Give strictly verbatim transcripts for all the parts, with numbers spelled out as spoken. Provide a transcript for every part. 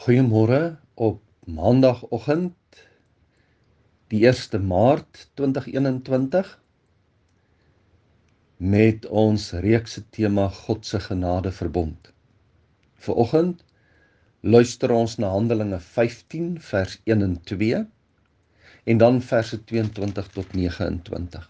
Goeiemôre op maandagoggend, die eerste Maart twintig eenentwintig, met ons reekse tema God se genade verbond. Vanoggend luister ons na Handelinge vyftien vers een en twee en dan verse tweeëntwintig tot negeëntwintig.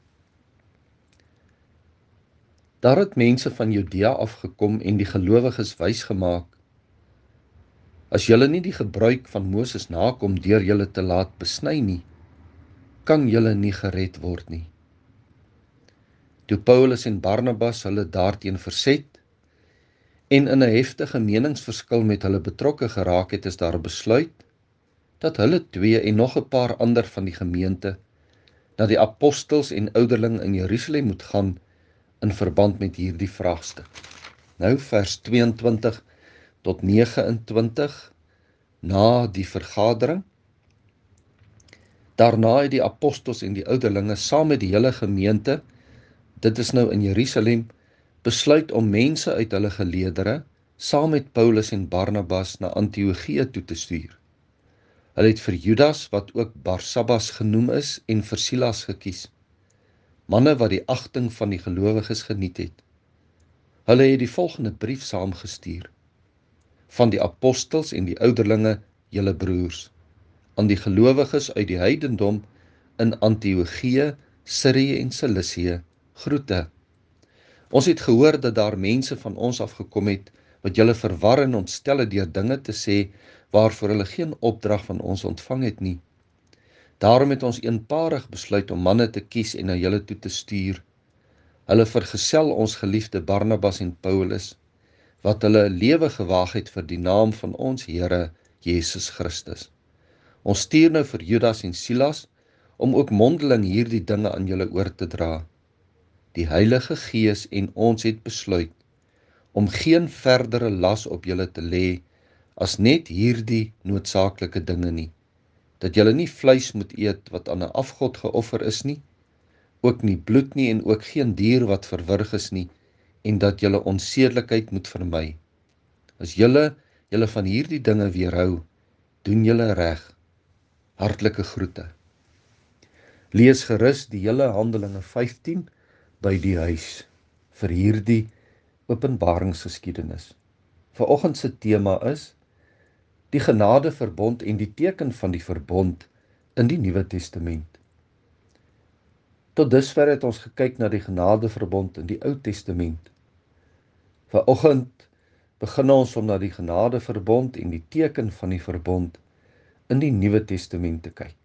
Daar het mense van Judea afgekom en die gelowiges wysgemaak: as julle nie die gebruik van Moses nakom deur julle te laat besny nie, kan julle nie gered word nie. Toe Paulus en Barnabas hulle daarteen verset en in 'n heftige meningsverskil met hulle betrokke geraak het, is daar besluit dat hulle twee en nog 'n paar ander van die gemeente na die apostels en ouderling in Jerusalem moet gaan in verband met hierdie vraagstuk. Nou vers tweeëntwintig tot negeëntwintig, na die vergadering. Daarna het die apostels en die ouderlinge saam met die hele gemeente, dit is nou in Jerusalem, besluit om mense uit hulle geleedere saam met Paulus en Barnabas na Antiochië toe te stuur. Hulle het vir Judas, wat ook Barsabbas genoem is, en vir Silas gekies, manne wat die agting van die gelowiges geniet het. Hulle het die volgende brief saamgestuur: van die apostels en die ouderlinge, julle broers, aan die gelowiges uit die heidendom in Antiochië, Sirië en Cilicië, groete. Ons het gehoor dat daar mense van ons afgekom het, wat julle verwar en ontstel het deur dinge te sê, waarvoor hulle geen opdrag van ons ontvang het nie. Daarom het ons eenparig besluit om manne te kies en na julle toe te stuur. Hulle vergesel ons geliefde Barnabas en Paulus, wat hulle 'n lewe gewaag het vir die naam van ons Here Jesus Christus. Ons stuur nou vir Judas en Silas, om ook mondeling hierdie dinge aan julle oor te dra. Die Heilige Gees en ons het besluit om geen verdere las op julle te lê as net hierdie noodsaaklike dinge nie: dat julle nie vleis moet eet wat aan 'n afgod geoffer is nie, ook nie bloed nie en ook geen dier wat verwrig is nie, en dat julle onsedelikheid moet vermy. As julle julle van hierdie dinge weerhou, doen julle reg. Hartlike groete. Lees gerus die hele Handelinge vyftien by die huis vir hierdie openbaringsgeskiedenis. Vanoggend se tema is die genadeverbond en die teken van die verbond in die Nuwe Testament. Tot dusver het ons gekyk na die genadeverbond in die Ou Testament. Vanoggend begin ons om na die genadeverbond en die teken van die verbond in die Nuwe Testament te kyk.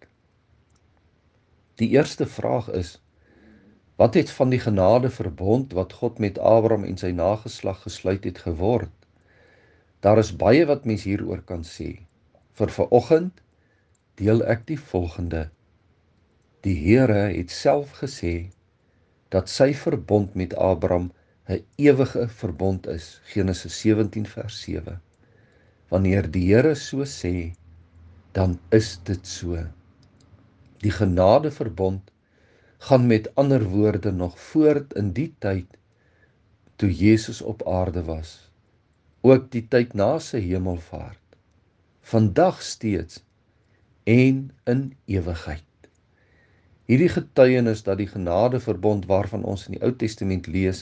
Die eerste vraag is: wat het van die genadeverbond wat God met Abraham en sy nageslag gesluit het geword? Daar is baie wat mens hieroor kan sê. Vir vanoggend deel ek die volgende. Die Here het self gesê dat sy verbond met Abraham 'n ewige verbond is. Genesis sewentien vers sewe. Wanneer die Here so sê, dan is dit so. Die genadeverbond gaan met ander woorde nog voort in die tyd toe Jesus op aarde was, ook die tyd na sy hemelvaart, vandag steeds en in ewigheid. Hierdie getuienis dat die genadeverbond waarvan ons in die Ou Testament lees,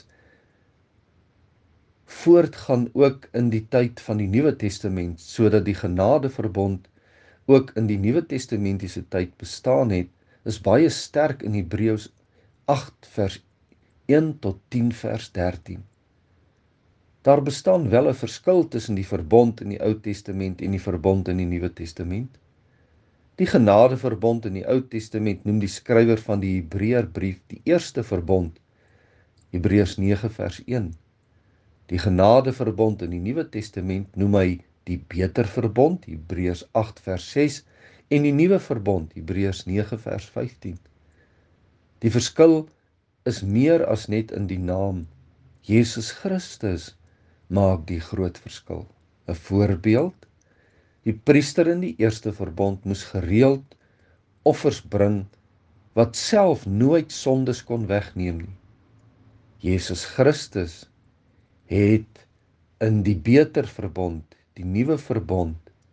voortgaan ook in die tyd van die Nuwe Testament, sodat die genadeverbond ook in die Nuwe Testamentiese tyd bestaan het, is baie sterk in Hebreërs agt vers een tot tien vers dertien. Daar bestaan wel 'n verskil tussen die verbond in die Ou Testament en die verbond in die Nuwe Testament. Die genadeverbond in die Ou Testament noem die skrywer van die Hebreërbrief die eerste verbond, Hebreërs nege vers een. Die genadeverbond in die Nuwe Testament noem hy die beter verbond, Hebreërs agt vers ses, en die nuwe verbond, Hebreërs nege vers vyftien. Die verskil is meer as net in die naam. Jesus Christus maak die groot verskil. 'n Voorbeeld: die priester in die eerste verbond moes gereeld offers bring wat self nooit sondes kon wegneem nie. Jesus Christus het in die beter verbond, die nuwe verbond,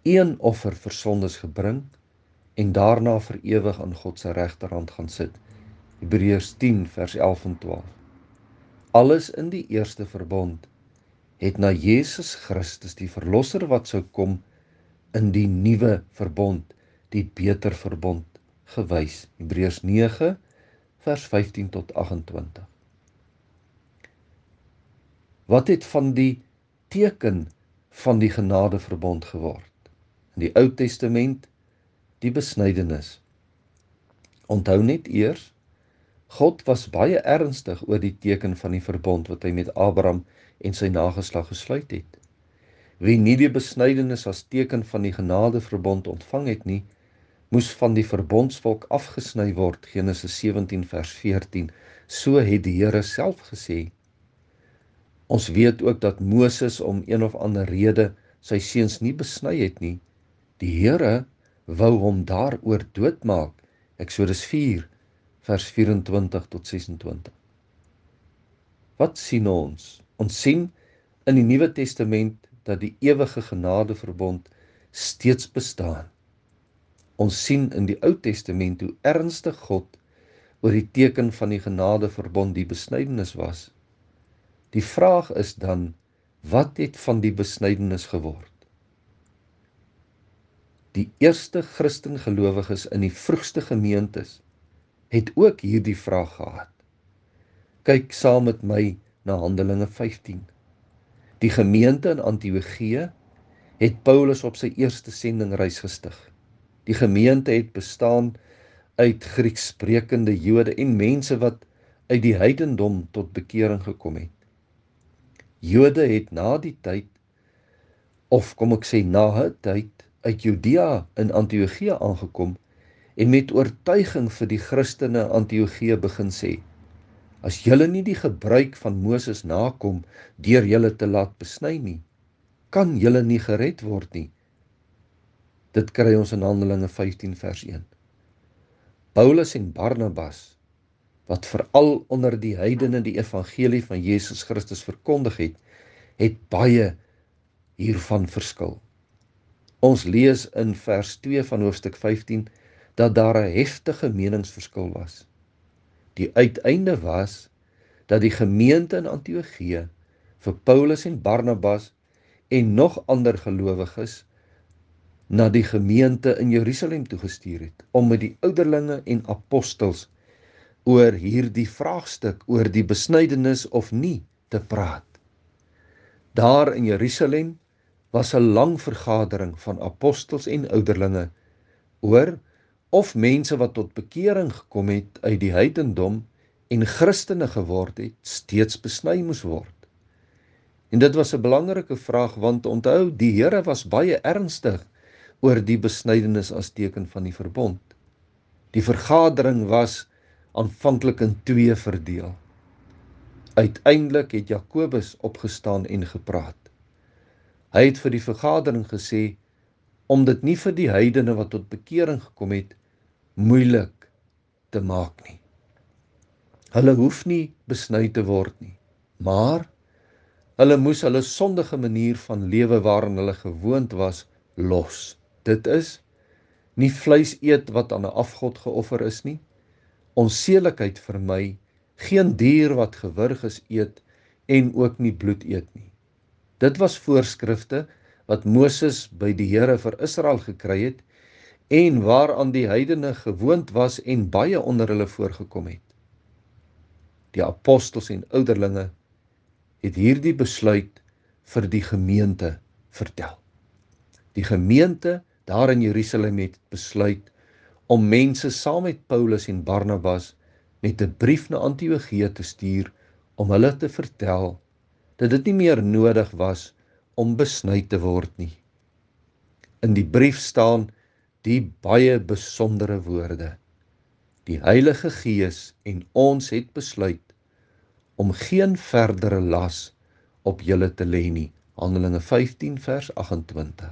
een offer vir sondes gebring en daarna vir ewig aan God se regterhand gaan sit. Hebreërs tien vers elf en twaalf. Alles in die eerste verbond het na Jesus Christus, die verlosser wat sou kom, in die nuwe verbond, die beter verbond, gewys. Hebreërs nege vers vyftien tot agt-en-twintig. Wat het van die teken van die genadeverbond geword? In die Ou Testament, die besnydenis. Onthou net eers, God was baie ernstig oor die teken van die verbond wat hy met Abraham en sy nageslag gesluit het. Wie nie die besnydenis as teken van die genadeverbond ontvang het nie, moes van die verbondsvolk afgesny word, Genesis sewentien vers veertien, so het die Here self gesê. Ons weet ook dat Moses om een of ander rede sy seuns nie besny het nie. Die Here wou hom daaroor doodmaak, Eksodus vier vers vyf-en-twintig tot ses-en-twintig. Wat sien ons? Ons sien in die Nuwe Testament dat die ewige genadeverbond steeds bestaan. Ons sien in die Ou Testament hoe ernstig God oor die teken van die genadeverbond, die besnydenis was. Die vraag is dan, wat het van die besnydenis geword? Die eerste Christengelowiges in die vroegste gemeentes het ook hierdie vraag gehad. Kyk saam met my na Handelinge vyftien. Die gemeente in Antiochië het Paulus op sy eerste sendingreis gestig. Die gemeente het bestaan uit Grieksprekende Jode en mense wat uit die heidendom tot bekering gekom het. Jode het na die tyd, of kom ek sê na 'n tyd, uit Judea in Antiochië aangekom en met oortuiging vir die Christene in Antiochië begin sê, as julle nie die gebruik van Moses nakom deur julle te laat besny nie, kan julle nie gered word nie. Dit kry ons in Handelinge vyftien vers een. Paulus en Barnabas, wat veral onder die heidene die evangelie van Jesus Christus verkondig het, het baie hiervan verskil. Ons lees in vers twee van hoofstuk vyftien dat daar 'n heftige meningsverskil was. Die uiteinde was dat die gemeente in Antiochië vir Paulus en Barnabas en nog ander gelowiges na die gemeente in Jerusalem toegestuur het, om met die ouderlinge en apostels oor hierdie vraagstuk, oor die besnydenis of nie, te praat. Daar in Jerusalem was 'n lang vergadering van apostels en ouderlinge oor of mense wat tot bekering gekom het uit die heidendom en Christene geword het, steeds besny moes word. En dit was 'n belangrike vraag, want onthou, die Here was baie ernstig oor die besnydenis as teken van die verbond. Die vergadering was aanvanklik in twee verdeel. Uiteindelik het Jakobus opgestaan en gepraat. Hy het vir die vergadering gesê, om dit nie vir die heidene wat tot bekering gekom het, moeilik te maak nie. Hulle hoef nie besny te word nie, maar hulle moes hulle sondige manier van lewe waarin hulle gewoond was, los. Dit is, nie vleis eet wat aan 'n afgod geoffer is nie, onsedelikheid vermy, geen dier wat gewurg is eet en ook nie bloed eet nie. Dit was voorskrifte wat Moses by die Here vir Israel gekry het en waaraan die heidene gewoond was en baie onder hulle voorgekom het. Die apostels en ouderlinge het hierdie besluit vir die gemeente vertel. Die gemeente daar in Jerusalem het besluit om mense saam met Paulus en Barnabas met 'n brief na Antiochië te stuur om hulle te vertel dat dit nie meer nodig was om besny te word nie. In die brief staan die baie besondere woorde: Die Heilige Gees en ons het besluit om geen verdere las op julle te lê nie. Handelinge vyftien vers agt-en-twintig.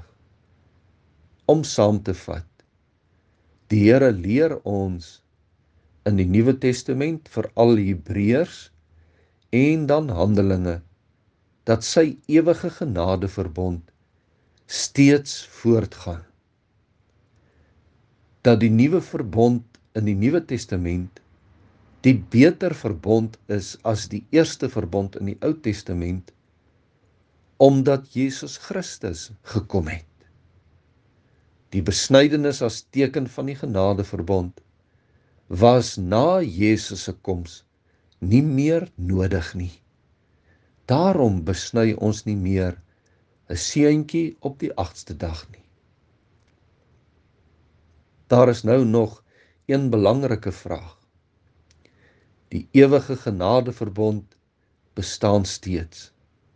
Om saam te vat, die Here leer ons in die Nuwe Testament, veral Hebreërs en dan Handelinge, dat sy ewige genadeverbond steeds voortgaan. Dat die nuwe verbond in die Nuwe Testament die beter verbond is as die eerste verbond in die Ou Testament, omdat Jesus Christus gekom het. Die besnydenis as teken van die genadeverbond was na Jesus se koms nie meer nodig nie. Daarom besny ons nie meer 'n seentjie op die agste dag nie. Daar is nou nog een belangrike vraag. Die ewige genadeverbond bestaan steeds.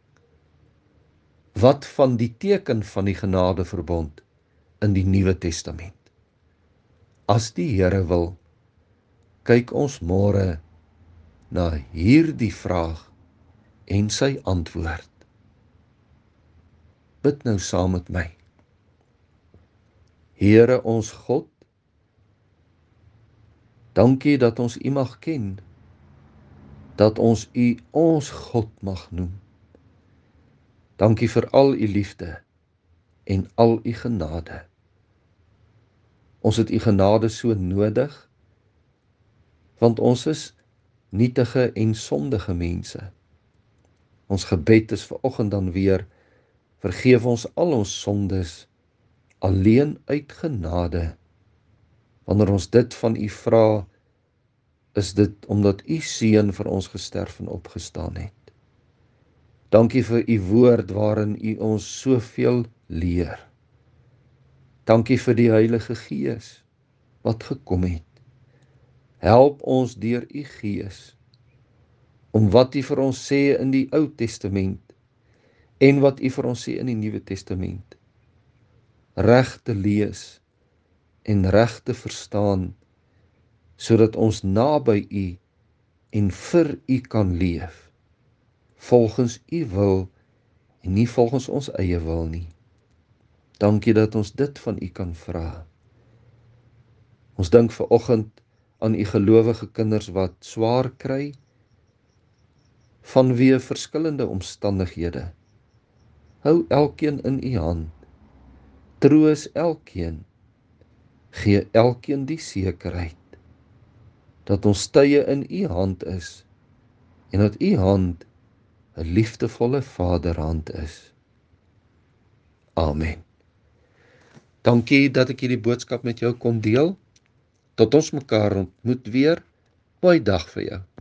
Wat van die teken van die genadeverbond in die Nuwe Testament? As die Here wil, kyk ons môre na hierdie vraag en sy antwoord. Bid nou saam met my. Here ons God, dankie dat ons U mag ken, dat ons U ons God mag noem. Dankie vir al U liefde en al U genade. Ons het U genade so nodig, want ons is nietige en sondige mense. Ons gebed is vanoggend dan weer, vergeef ons al ons sondes, alleen uit genade. Wanneer ons dit van U vra, is dit omdat U Seun vir ons gesterf en opgestaan het. Dankie vir U woord waarin U ons soveel leer. Dankie vir die Heilige Gees wat gekom het. Help ons deur U Gees om wat U vir ons sê in die Ou Testament en wat U vir ons sê in die Nuwe Testament reg te lees en reg te verstaan, sodat ons naby U en vir U kan leef, volgens U wil en nie volgens ons eie wil nie. Dankie dat ons dit van U kan vra. Ons dink vanoggend aan U gelowige kinders wat swaar kry vanweë verskillende omstandighede. Hou elkeen in U hand. Troos elkeen. Gee elkeen die sekerheid dat ons tye in U hand is en dat U hand 'n liefdevolle Vaderhand is. Amen. Dankie dat ek hierdie boodskap met jou kon deel. Tot ons mekaar ontmoet weer. Mooi dag vir jou.